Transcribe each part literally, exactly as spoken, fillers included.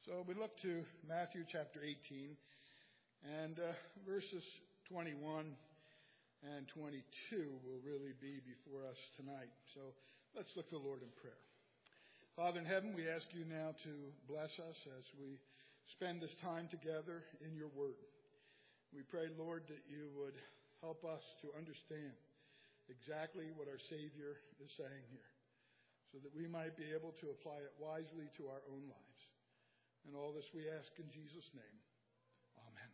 So we look to Matthew chapter eighteen, and uh, verses twenty-one and twenty-two will really be before us tonight. So let's look to the Lord in prayer. Father in heaven, we ask you now to bless us as we spend this time together in your word. We pray, Lord, that you would help us to understand exactly what our Savior is saying here, so that we might be able to apply it wisely to our own lives. And all this we ask in Jesus' name. Amen.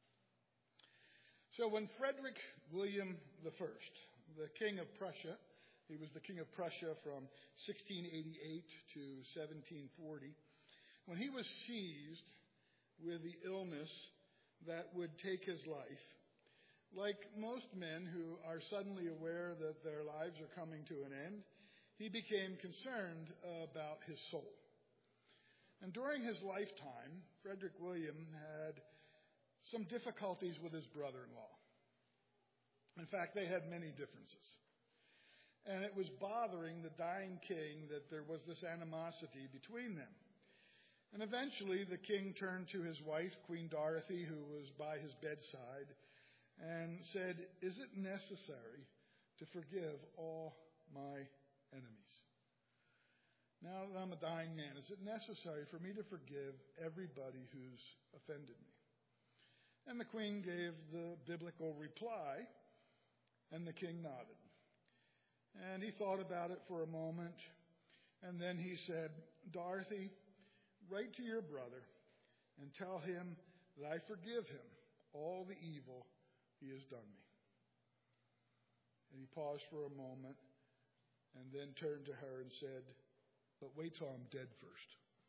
So when Frederick William the First, the King of Prussia, he was the King of Prussia from sixteen eighty-eight to seventeen forty, when he was seized with the illness that would take his life, like most men who are suddenly aware that their lives are coming to an end, he became concerned about his soul. And during his lifetime, Frederick William had some difficulties with his brother-in-law. In fact, they had many differences. And it was bothering the dying king that there was this animosity between them. And eventually the king turned to his wife, Queen Dorothy, who was by his bedside, and said, "Is it necessary to forgive all my enemies? Now that I'm a dying man, is it necessary for me to forgive everybody who's offended me?" And the queen gave the biblical reply, and the king nodded. And he thought about it for a moment, and then he said, "Dorothy, write to your brother and tell him that I forgive him all the evil he has done me." And he paused for a moment and then turned to her and said, "But wait till I'm dead first."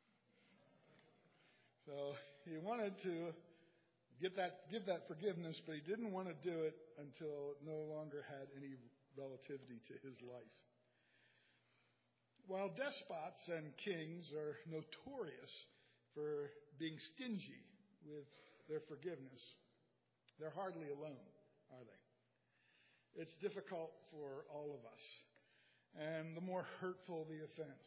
So he wanted to get that, give that forgiveness, but he didn't want to do it until it no longer had any relativity to his life. While despots and kings are notorious for being stingy with their forgiveness, they're hardly alone, are they? It's difficult for all of us. And the more hurtful the offense,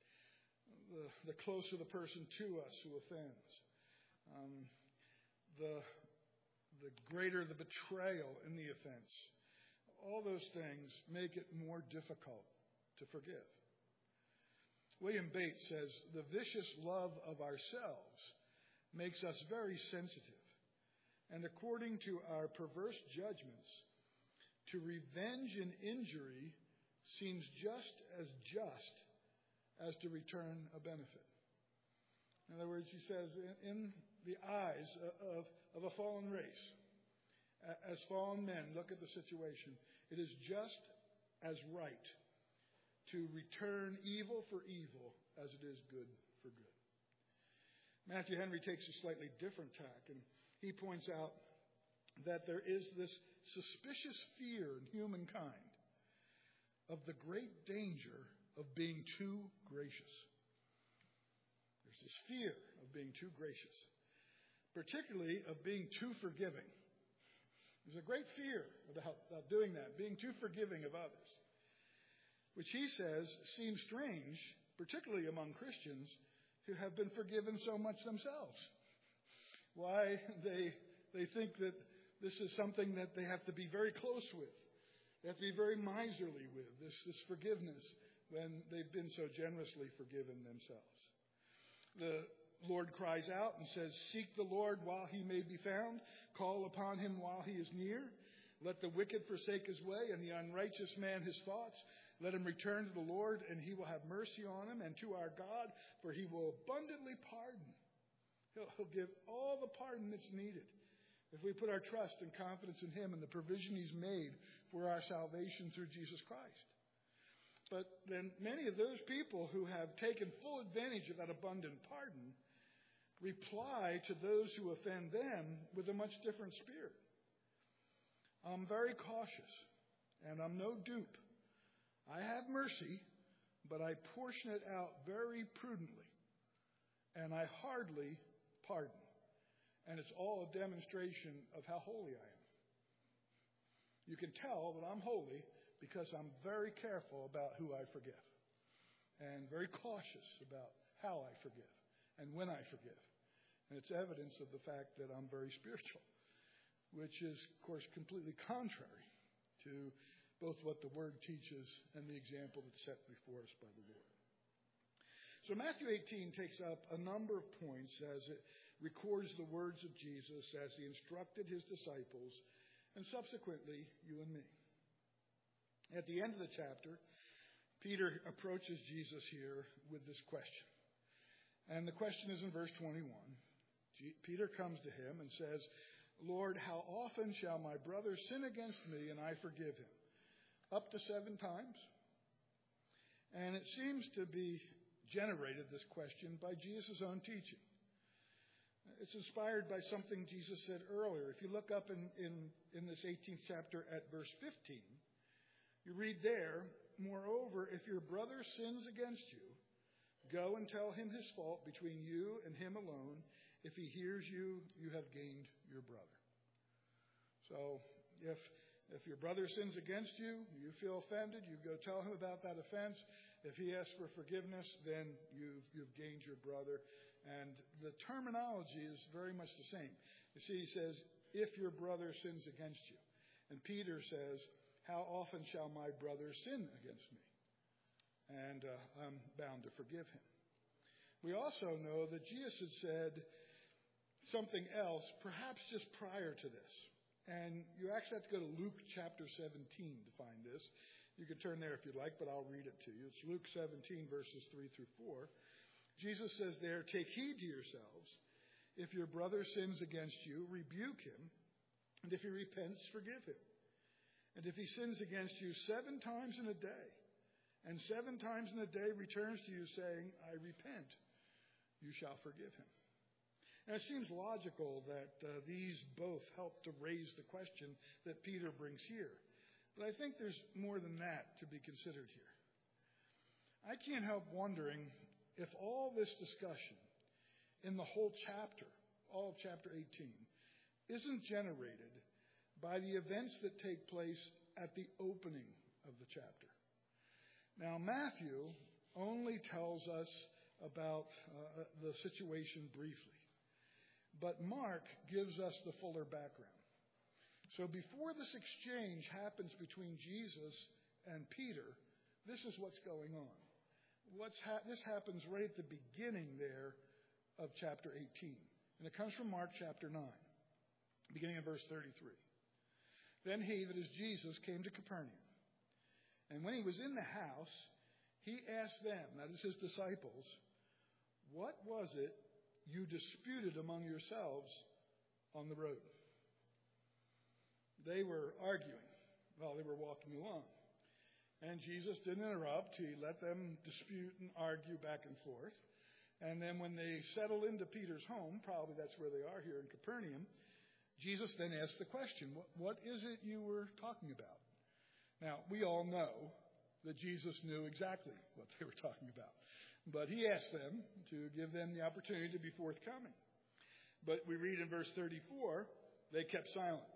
the, the closer the person to us who offends, um, the, the greater the betrayal in the offense, all those things make it more difficult to forgive. William Bates says, "The vicious love of ourselves makes us very sensitive, and according to our perverse judgments, to revenge an injury seems just as just as to return a benefit." In other words, he says, in, in the eyes of, of a fallen race, as fallen men look at the situation, it is just as right to return evil for evil as it is good for good. Matthew Henry takes a slightly different tack, and he points out that there is this suspicious fear in humankind of the great danger of being too gracious. There's this fear of being too gracious, particularly of being too forgiving. There's a great fear about, about doing that, being too forgiving of others, which he says seems strange, particularly among Christians who have been forgiven so much themselves. Why they they think that this is something that they have to be very close with. They have to be very miserly with, this, this forgiveness, when they've been so generously forgiven themselves. The Lord cries out and says, "Seek the Lord while he may be found. Call upon him while he is near. Let the wicked forsake his way and the unrighteous man his thoughts. Let him return to the Lord, and he will have mercy on him, and to our God, for he will abundantly pardon." He'll, he'll give all the pardon that's needed if we put our trust and confidence in him and the provision he's made for our salvation through Jesus Christ. But then many of those people who have taken full advantage of that abundant pardon reply to those who offend them with a much different spirit. "I'm very cautious, and I'm no dupe. I have mercy, but I portion it out very prudently, and I hardly pardon. And it's all a demonstration of how holy I am. You can tell that I'm holy because I'm very careful about who I forgive, and very cautious about how I forgive. and when I forgive. And it's evidence of the fact that I'm very spiritual, which is, of course, completely contrary to both what the Word teaches and the example that's set before us by the Lord. So Matthew eighteen takes up a number of points as it records the words of Jesus as he instructed his disciples and subsequently you and me. At the end of the chapter, Peter approaches Jesus here with this question. And the question is in verse twenty-one. Peter comes to him and says, Lord, how often shall my brother sin against me and I forgive him? Up to seven times? And it seems to be generated, this question, by Jesus' own teaching. It's inspired by something Jesus said earlier. If you look up in, in, in this eighteenth chapter at verse fifteen, you read there, moreover, if your brother sins against you, go and tell him his fault between you and him alone. If he hears you, you have gained your brother. So if if your brother sins against you, you feel offended, you go tell him about that offense. If he asks for forgiveness, then you've, you've gained your brother. And the terminology is very much the same. You see, he says, if your brother sins against you. And Peter says, how often shall my brother sin against me? And uh, I'm bound to forgive him. We also know that Jesus had said something else, perhaps just prior to this. And you actually have to go to Luke chapter seventeen to find this. You can turn there if you'd like, but I'll read it to you. It's Luke seventeen, verses three through four. Jesus says there, take heed to yourselves. If your brother sins against you, rebuke him. And if he repents, forgive him. And if he sins against you seven times in a day, and seven times in a day returns to you saying, I repent, you shall forgive him. And it seems logical that uh, these both help to raise the question that Peter brings here. But I think there's more than that to be considered here. I can't help wondering if all this discussion in the whole chapter, all of chapter eighteen, isn't generated by the events that take place at the opening of the chapter. Now, Matthew only tells us about uh, the situation briefly, but Mark gives us the fuller background. So before this exchange happens between Jesus and Peter, this is what's going on. What's ha- this happens right at the beginning there of chapter eighteen. And it comes from Mark chapter nine, beginning in verse thirty-three. Then he, that is Jesus, came to Capernaum. And when he was in the house, he asked them, that is his disciples, what was it you disputed among yourselves on the road? They were arguing while they were walking along. And Jesus didn't interrupt. He let them dispute and argue back and forth. And then when they settle into Peter's home, probably that's where they are here in Capernaum, Jesus then asked the question, what, what is it you were talking about? Now, we all know that Jesus knew exactly what they were talking about. But he asked them to give them the opportunity to be forthcoming. But we read in verse thirty-four, they kept silent.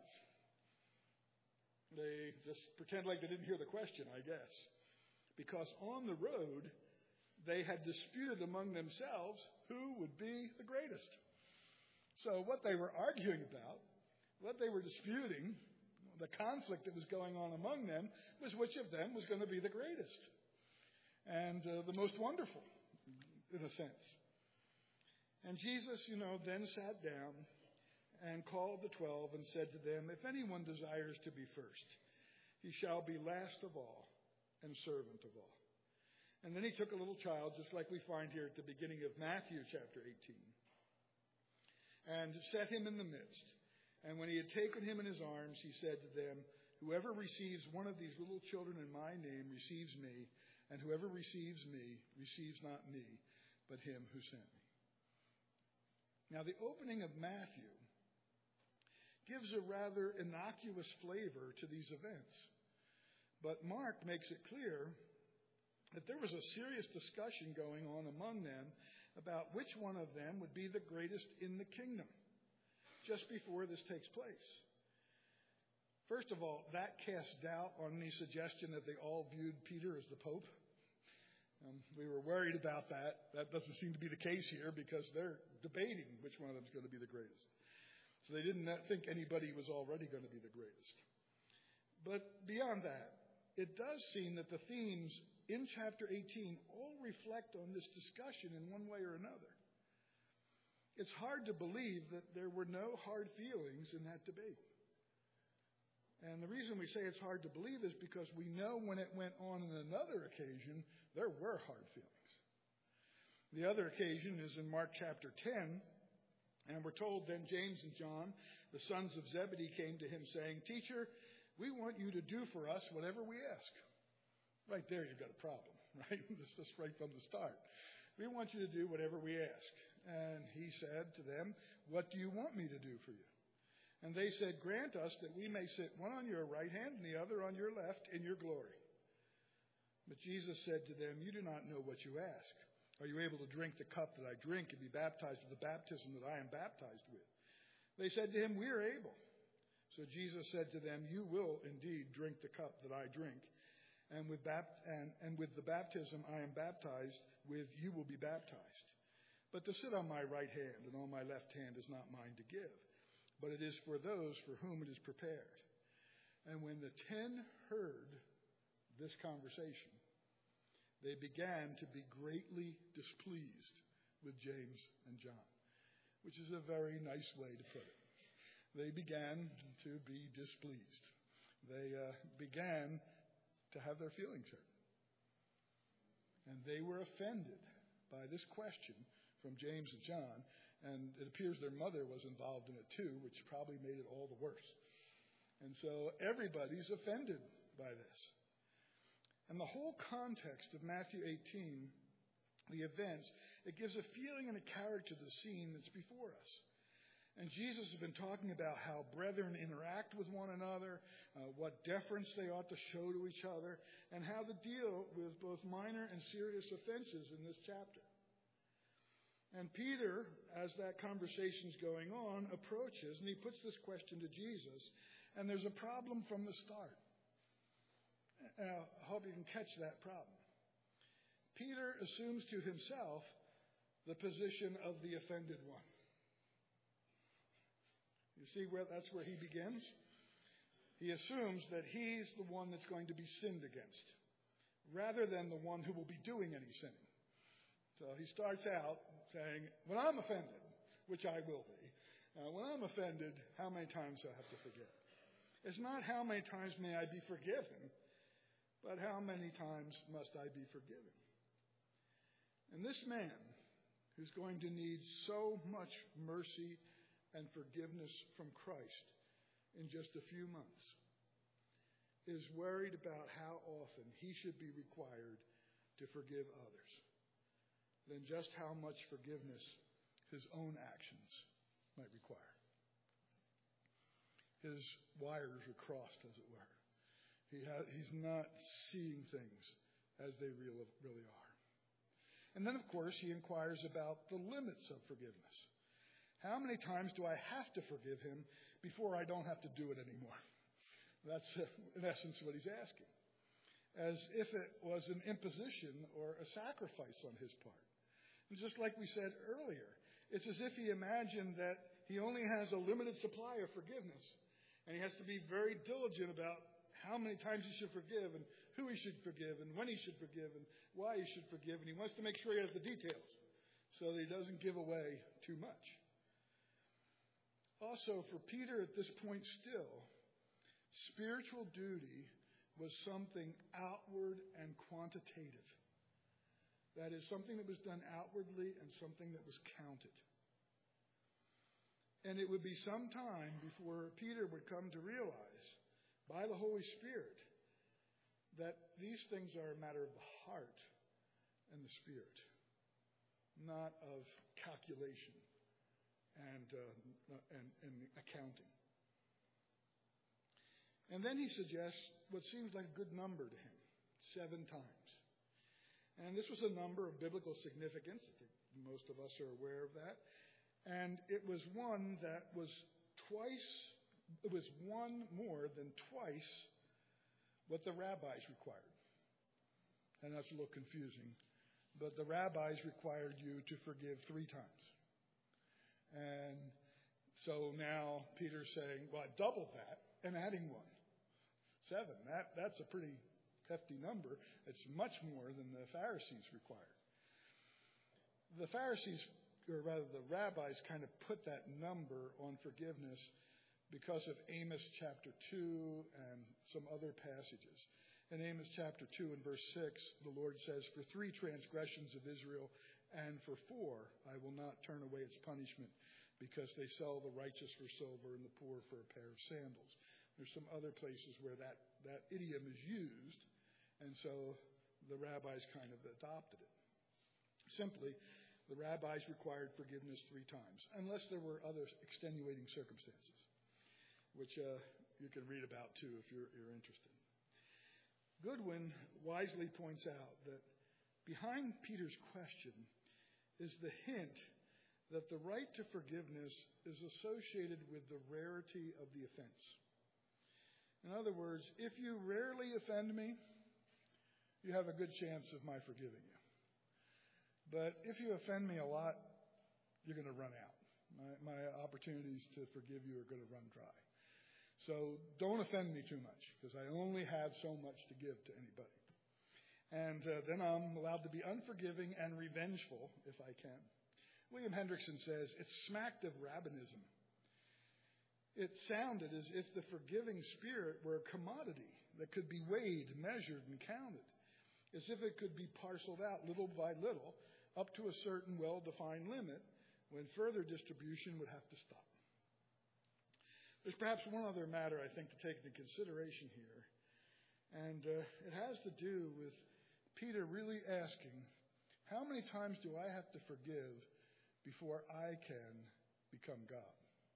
They just pretend like they didn't hear the question, I guess. Because on the road, they had disputed among themselves who would be the greatest. So what they were arguing about, what they were disputing, the conflict that was going on among them, was which of them was going to be the greatest. And uh, the most wonderful, in a sense. And Jesus, you know, then sat down and called the twelve and said to them, if anyone desires to be first, he shall be last of all and servant of all. And then he took a little child, just like we find here at the beginning of Matthew chapter eighteen, and set him in the midst. And when he had taken him in his arms, he said to them, whoever receives one of these little children in my name receives me, and whoever receives me receives not me, but him who sent me. Now, the opening of Matthew gives a rather innocuous flavor to these events. But Mark makes it clear that there was a serious discussion going on among them about which one of them would be the greatest in the kingdom just before this takes place. First of all, that casts doubt on any suggestion that they all viewed Peter as the Pope. Um, we were worried about that. That doesn't seem to be the case here because they're debating which one of them is going to be the greatest. So they didn't think anybody was already going to be the greatest. But beyond that, it does seem that the themes in chapter eighteen all reflect on this discussion in one way or another. It's hard to believe that there were no hard feelings in that debate. And the reason we say it's hard to believe is because we know when it went on in another occasion, there were hard feelings. The other occasion is in Mark chapter ten, and we're told then James and John, the sons of Zebedee, came to him saying, "Teacher, we want you to do for us whatever we ask." Right there you've got a problem, right? This is right from the start. We want you to do whatever we ask. And he said to them, "What do you want me to do for you?" And they said, "Grant us that we may sit one on your right hand and the other on your left in your glory." But Jesus said to them, "You do not know what you ask. Are you able to drink the cup that I drink and be baptized with the baptism that I am baptized with?" They said to him, "We are able." So Jesus said to them, "You will indeed drink the cup that I drink, and with, bapt- and, and with the baptism I am baptized with, you will be baptized. But to sit on my right hand and on my left hand is not mine to give, but it is for those for whom it is prepared." And when the ten heard this conversation, they began to be greatly displeased with James and John, which is a very nice way to put it. They began to be displeased. They uh, began to have their feelings hurt. And they were offended by this question from James and John. And it appears their mother was involved in it too, which probably made it all the worse. And so everybody's offended by this. And the whole context of Matthew eighteen, the events, it gives a feeling and a character to the scene that's before us. And Jesus has been talking about how brethren interact with one another, uh, what deference they ought to show to each other, and how to deal with both minor and serious offenses in this chapter. And Peter, as that conversation's going on, approaches and he puts this question to Jesus, and there's a problem from the start. Now, I hope you can catch that problem. Peter assumes to himself the position of the offended one. You see where that's where he begins? He assumes that he's the one that's going to be sinned against, rather than the one who will be doing any sinning. So he starts out saying, when I'm offended, which I will be, uh, when I'm offended, how many times do I have to forgive? It's not how many times may I be forgiven, but how many times must I be forgiven? And this man, who's going to need so much mercy and forgiveness from Christ in just a few months, is worried about how often he should be required to forgive others, than just how much forgiveness his own actions might require. His wires are crossed, as it were. He ha- he's not seeing things as they real, really are. And then, of course, he inquires about the limits of forgiveness. How many times do I have to forgive him before I don't have to do it anymore? That's, uh, in essence, what he's asking. As if it was an imposition or a sacrifice on his part. And just like we said earlier, it's as if he imagined that he only has a limited supply of forgiveness. And he has to be very diligent about how many times he should forgive and who he should forgive and when he should forgive and why he should forgive. And he wants to make sure he has the details so that he doesn't give away too much. Also, for Peter at this point still, spiritual duty was something outward and quantitative. That is, something that was done outwardly and something that was counted. And it would be some time before Peter would come to realize, by the Holy Spirit, that these things are a matter of the heart and the spirit, not of calculation and, uh, and, and accounting. And then he suggests what seems like a good number to him, seven times. And this was a number of biblical significance. I think most of us are aware of that. And it was one that was twice, it was one more than twice what the rabbis required. And that's a little confusing but the rabbis required you to forgive three times. And so now Peter's saying, well, I doubled that and adding one. Seven. That, that's a pretty hefty number. It's much more than the Pharisees required. The Pharisees, or rather the rabbis, kind of put that number on forgiveness because of Amos chapter two and some other passages. In Amos chapter two and verse six, the Lord says, for three transgressions of Israel and for four, I will not turn away its punishment, because they sell the righteous for silver and the poor for a pair of sandals. There's some other places where that, that idiom is used, and so the rabbis kind of adopted it. Simply, the rabbis required forgiveness three times, unless there were other extenuating circumstances, which uh, you can read about too if you're, you're interested. Goodwin wisely points out that behind Peter's question is the hint that the right to forgiveness is associated with the rarity of the offense. In other words, if you rarely offend me, you have a good chance of my forgiving you. But if you offend me a lot, you're going to run out. My, my opportunities to forgive you are going to run dry. So don't offend me too much, because I only have so much to give to anybody. And uh, then I'm allowed to be unforgiving and revengeful if I can. William Hendrickson says, it smacked of rabbinism. It sounded as if the forgiving spirit were a commodity that could be weighed, measured, and counted, as if it could be parceled out little by little up to a certain well-defined limit, when further distribution would have to stop. There's perhaps one other matter, I think, to take into consideration here. And uh, it has to do with Peter really asking, how many times do I have to forgive before I can become God?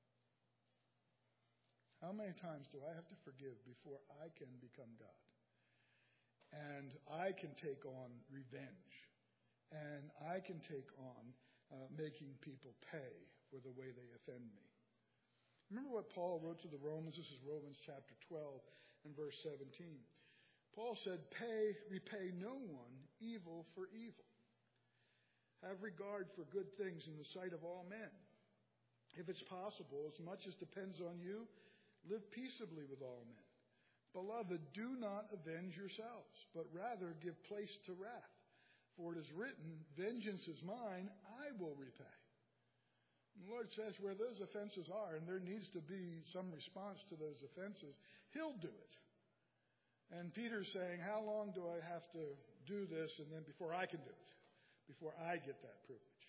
How many times do I have to forgive before I can become God? And I can take on revenge. And I can take on uh, making people pay for the way they offend me. Remember what Paul wrote to the Romans? This is Romans chapter twelve and verse seventeen. Paul said, Pay, repay no one evil for evil. Have regard for good things in the sight of all men. If it's possible, as much as depends on you, live peaceably with all men. Beloved, do not avenge yourselves, but rather give place to wrath. For it is written, vengeance is mine, I will repay. The Lord says where those offenses are, and there needs to be some response to those offenses, He'll do it. And Peter's saying, how long do I have to do this and then before I can do it? Before I get that privilege?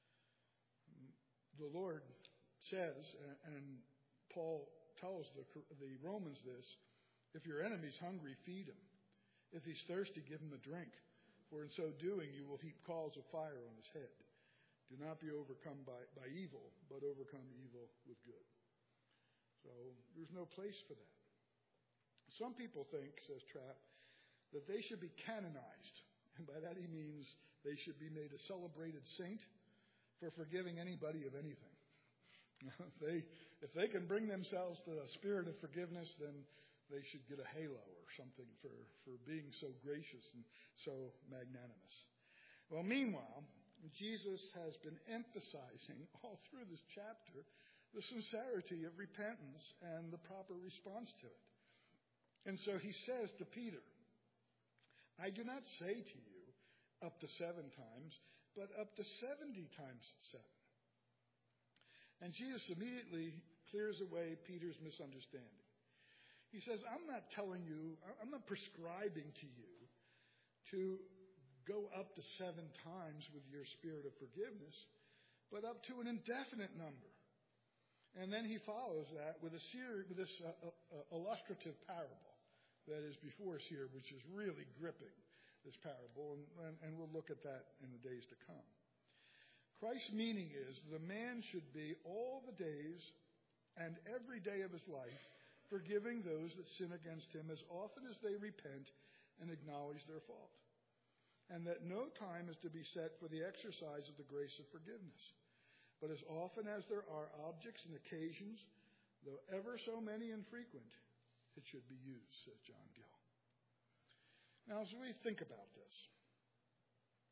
The Lord says, and Paul tells the, the Romans this, if your enemy's hungry, feed him. If he's thirsty, give him a drink. For in so doing, you will heap coals of fire on his head. Do not be overcome by, by evil, but overcome evil with good. So there's no place for that. Some people think, says Trapp, that they should be canonized. And by that he means they should be made a celebrated saint for forgiving anybody of anything. if, they, if they can bring themselves to a spirit of forgiveness, then they should get a halo or something for, for being so gracious and so magnanimous. Well, meanwhile, Jesus has been emphasizing all through this chapter the sincerity of repentance and the proper response to it. And so he says to Peter, I do not say to you up to seven times, but up to seventy times seven. And Jesus immediately clears away Peter's misunderstanding. He says, I'm not telling you, I'm not prescribing to you to go up to seven times with your spirit of forgiveness, but up to an indefinite number. And then he follows that with a series, with this uh, uh, illustrative parable that is before us here, which is really gripping, this parable, and, and, and we'll look at that in the days to come. Christ's meaning is the man should be all the days and every day of his life forgiving those that sin against him as often as they repent and acknowledge their fault. And that no time is to be set for the exercise of the grace of forgiveness. But as often as there are objects and occasions, though ever so many and frequent, it should be used, says John Gill. Now, as we think about this,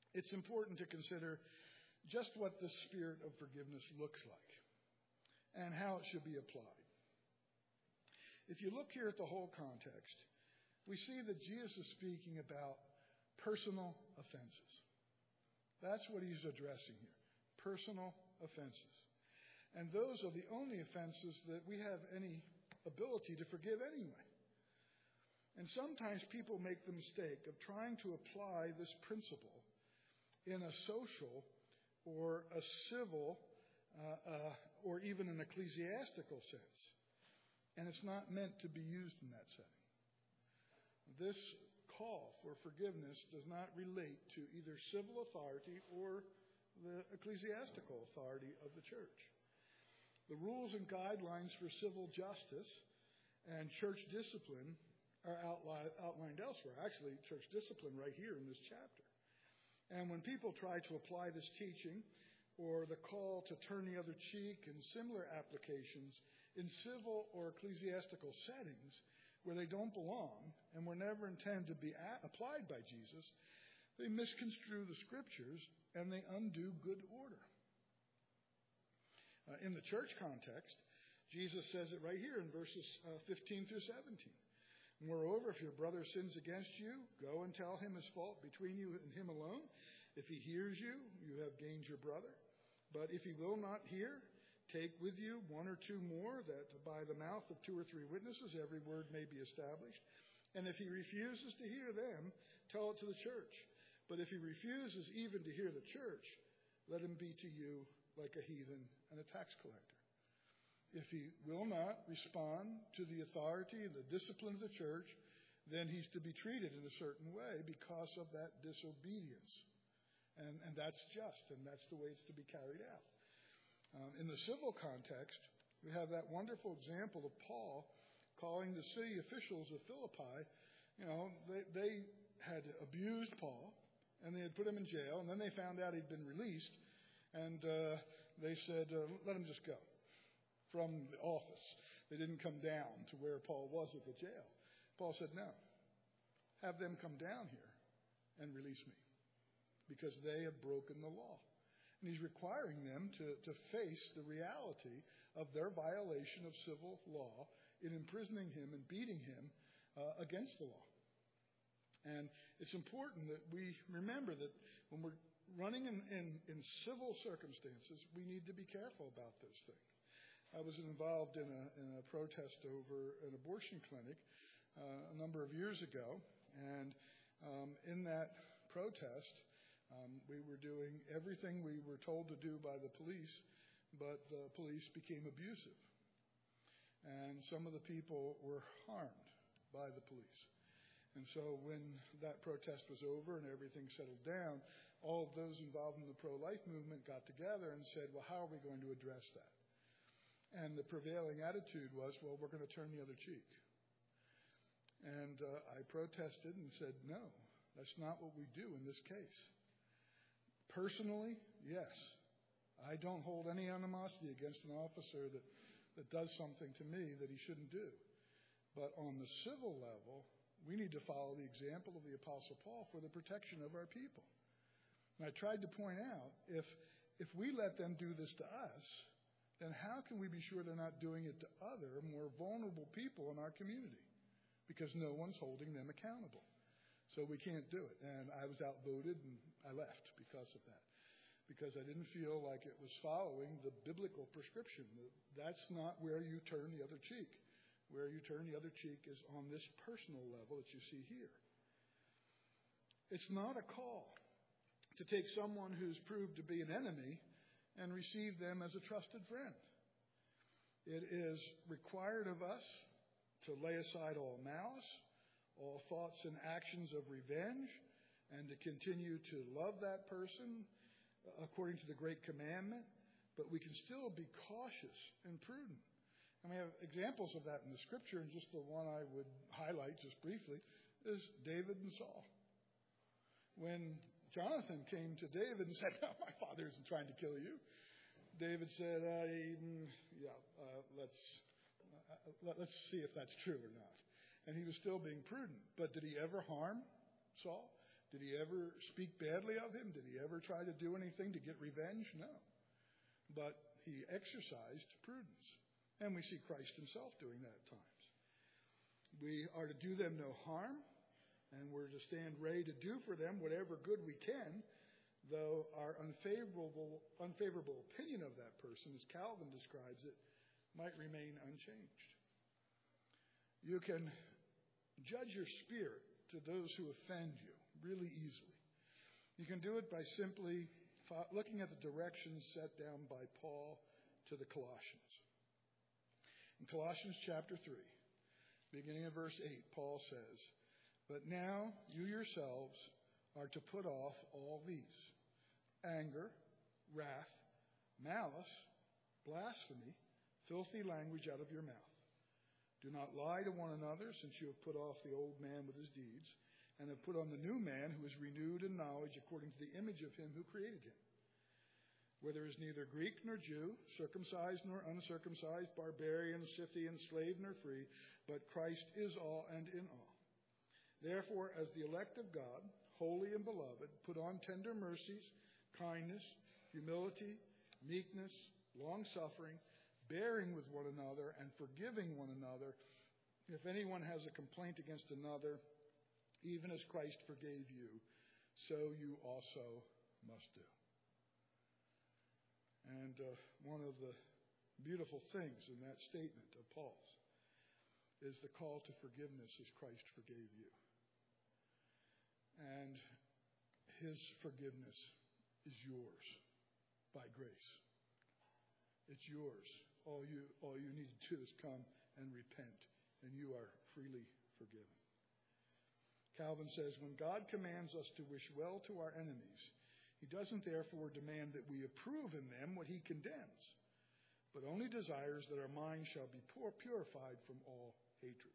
it's important to consider just what the spirit of forgiveness looks like and how it should be applied. If you look here at the whole context, we see that Jesus is speaking about personal offenses. That's what he's addressing here, personal offenses. And those are the only offenses that we have any ability to forgive anyway. And sometimes people make the mistake of trying to apply this principle in a social or a civil uh, uh, or even an ecclesiastical sense. And it's not meant to be used in that setting. This call for forgiveness does not relate to either civil authority or the ecclesiastical authority of the church. The rules and guidelines for civil justice and church discipline are outlined, outlined elsewhere. Actually, church discipline right here in this chapter. And when people try to apply this teaching or the call to turn the other cheek and similar applications in civil or ecclesiastical settings where they don't belong and were never intended to be a- applied by Jesus, they misconstrue the scriptures and they undo good order. Uh, in the church context, Jesus says it right here in verses uh, fifteen through seventeen. Moreover, if your brother sins against you, go and tell him his fault between you and him alone. If he hears you, you have gained your brother. But if he will not hear, take with you one or two more, that by the mouth of two or three witnesses every word may be established. And if he refuses to hear them, tell it to the church. But if he refuses even to hear the church, let him be to you like a heathen and a tax collector. If he will not respond to the authority and the discipline of the church, then he's to be treated in a certain way because of that disobedience. And, and that's just, and that's the way it's to be carried out. Um, in the civil context, we have that wonderful example of Paul calling the city officials of Philippi. You know, they, they had abused Paul, and they had put him in jail, and then they found out he'd been released, and uh, they said, uh, let him just go. From the office. They didn't come down to where Paul was at the jail. Paul said, no, have them come down here and release me because they have broken the law. And he's requiring them to, to face the reality of their violation of civil law in imprisoning him and beating him uh, against the law. And it's important that we remember that when we're running in, in, in civil circumstances, we need to be careful about those things. I was involved in a, in a protest over an abortion clinic uh, a number of years ago, and um, in that protest, um, we were doing everything we were told to do by the police, but the police became abusive, and some of the people were harmed by the police. And so when that protest was over and everything settled down, all of those involved in the pro-life movement got together and said, well, how are we going to address that? And the prevailing attitude was, well, we're going to turn the other cheek. And uh, I protested and said, no, that's not what we do in this case. Personally, yes, I don't hold any animosity against an officer that, that does something to me that he shouldn't do. But on the civil level, we need to follow the example of the Apostle Paul for the protection of our people. And I tried to point out, if if we let them do this to us, then how can we be sure they're not doing it to other, more vulnerable people in our community? Because no one's holding them accountable. So we can't do it. And I was outvoted, and I left because of that. Because I didn't feel like it was following the biblical prescription. That's not where you turn the other cheek. Where you turn the other cheek is on this personal level that you see here. It's not a call to take someone who's proved to be an enemy and receive them as a trusted friend. It is required of us to lay aside all malice, all thoughts and actions of revenge, and to continue to love that person according to the great commandment, but we can still be cautious and prudent. And we have examples of that in the scripture, and just the one I would highlight just briefly is David and Saul. When Jonathan came to David and said, no, my father isn't trying to kill you, David said, uh, yeah, uh, let's uh, let, let's see if that's true or not. And he was still being prudent. But did he ever harm Saul? Did he ever speak badly of him? Did he ever try to do anything to get revenge? No. But he exercised prudence. And we see Christ himself doing that at times. We are to do them no harm, and we're to stand ready to do for them whatever good we can, though our unfavorable, unfavorable opinion of that person, as Calvin describes it, might remain unchanged. You can judge your spirit to those who offend you really easily. You can do it by simply looking at the directions set down by Paul to the Colossians. In Colossians chapter three, beginning in verse eight, Paul says, "But now you yourselves are to put off all these: anger, wrath, malice, blasphemy, filthy language out of your mouth. Do not lie to one another, since you have put off the old man with his deeds, and have put on the new man, who is renewed in knowledge according to the image of him who created him. Where there is neither Greek nor Jew, circumcised nor uncircumcised, barbarian, Scythian, slave nor free, but Christ is all and in all. Therefore, as the elect of God, holy and beloved, put on tender mercies, kindness, humility, meekness, long-suffering, bearing with one another, and forgiving one another. If anyone has a complaint against another, even as Christ forgave you, so you also must do." And uh, one of the beautiful things in that statement of Paul's is the call to forgiveness as Christ forgave you. And his forgiveness is yours by grace. It's yours. All you, all you need to do is come and repent, and you are freely forgiven. Calvin says, "When God commands us to wish well to our enemies, he doesn't therefore demand that we approve in them what he condemns, but only desires that our minds shall be purified from all hatred."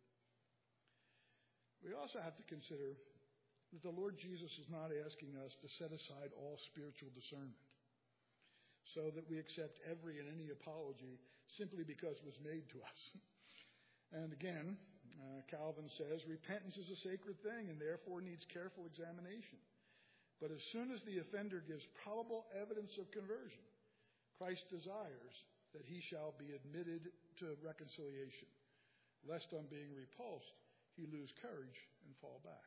We also have to consider that the Lord Jesus is not asking us to set aside all spiritual discernment so that we accept every and any apology simply because it was made to us. And again, uh, Calvin says, repentance is a sacred thing and therefore needs careful examination. But as soon as the offender gives probable evidence of conversion, Christ desires that he shall be admitted to reconciliation, lest on being repulsed, he lose courage and fall back.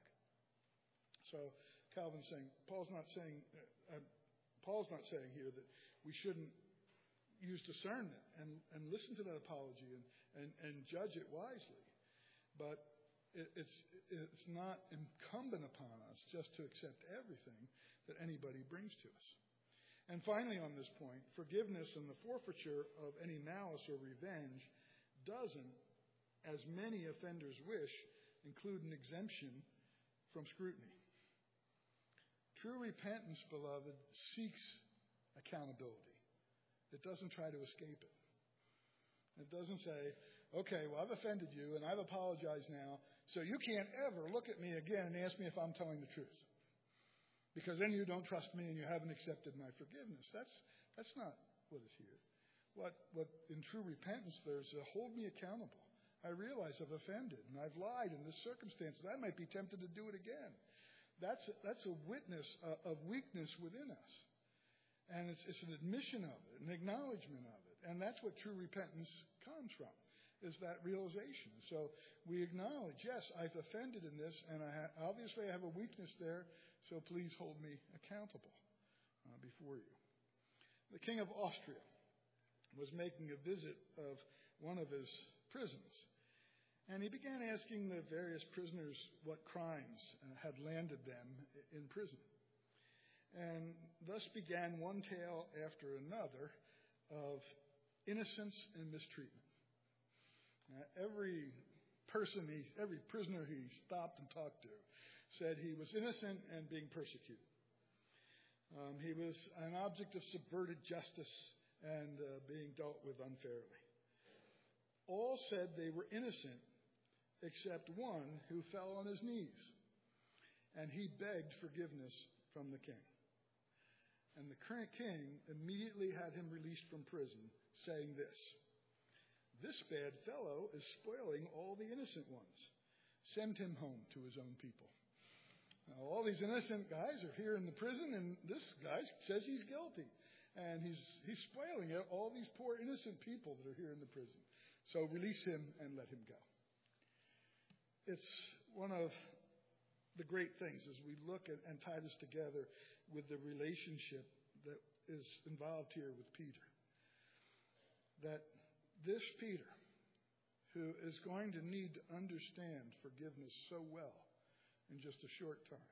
So Calvin's saying, Paul's not saying, uh, Paul's not saying here that we shouldn't use discernment and, and listen to that apology and, and, and judge it wisely. But it, it's, it's not incumbent upon us just to accept everything that anybody brings to us. And finally on this point, forgiveness and the forfeiture of any malice or revenge doesn't, as many offenders wish, include an exemption from scrutiny. True repentance, beloved, seeks accountability. It doesn't try to escape it. It doesn't say, okay, well, I've offended you and I've apologized now, so you can't ever look at me again and ask me if I'm telling the truth. Because then you don't trust me and you haven't accepted my forgiveness. That's that's not what is here. What what in true repentance there's a hold me accountable. I realize I've offended and I've lied in this circumstance. I might be tempted to do it again. That's a, that's a witness uh, of weakness within us. And it's, it's an admission of it, an acknowledgement of it. And that's what true repentance comes from, is that realization. So we acknowledge, yes, I've offended in this, and I ha- obviously I have a weakness there, so please hold me accountable uh, before you. The King of Austria was making a visit of one of his prisons, and he began asking the various prisoners what crimes uh, had landed them in prison. And thus began one tale after another of innocence and mistreatment. Uh, every person, he, every prisoner he stopped and talked to said he was innocent and being persecuted. Um, he was an object of subverted justice and uh, being dealt with unfairly. All said they were innocent except one who fell on his knees, and he begged forgiveness from the king. And the current king immediately had him released from prison, saying this, "This bad fellow is spoiling all the innocent ones. Send him home to his own people." Now, all these innocent guys are here in the prison, and this guy says he's guilty. And he's he's spoiling it, all these poor innocent people that are here in the prison. So release him and let him go. It's one of the great things as we look at and tie this together with the relationship that is involved here with Peter. That this Peter, who is going to need to understand forgiveness so well in just a short time,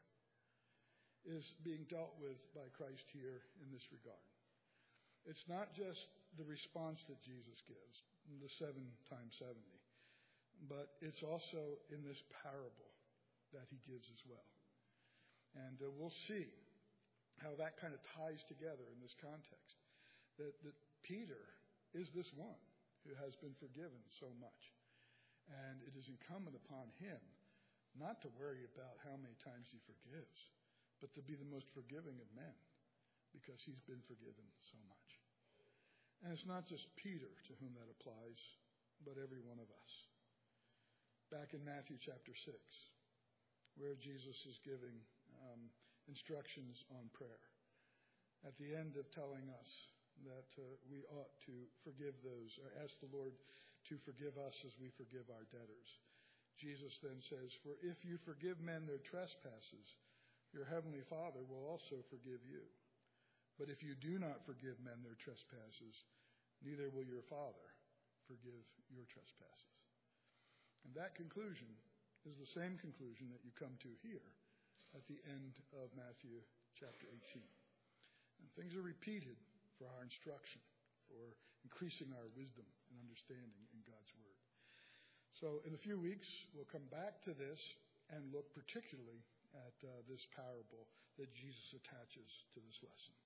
is being dealt with by Christ here in this regard. It's not just the response that Jesus gives, the seven times seventy, but it's also in this parable that he gives as well. And uh, we'll see how that kind of ties together in this context. That, that Peter is this one who has been forgiven so much. And it is incumbent upon him not to worry about how many times he forgives, but to be the most forgiving of men because he's been forgiven so much. And it's not just Peter to whom that applies, but every one of us. Back in Matthew chapter six, where Jesus is giving um, instructions on prayer. At the end of telling us that uh, we ought to forgive those, or ask the Lord to forgive us as we forgive our debtors. Jesus then says, "For if you forgive men their trespasses, your heavenly Father will also forgive you. But if you do not forgive men their trespasses, neither will your Father forgive your trespasses." And that conclusion is the same conclusion that you come to here at the end of Matthew chapter eighteen. And things are repeated for our instruction, for increasing our wisdom and understanding in God's Word. So in a few weeks, we'll come back to this and look particularly at uh, this parable that Jesus attaches to this lesson.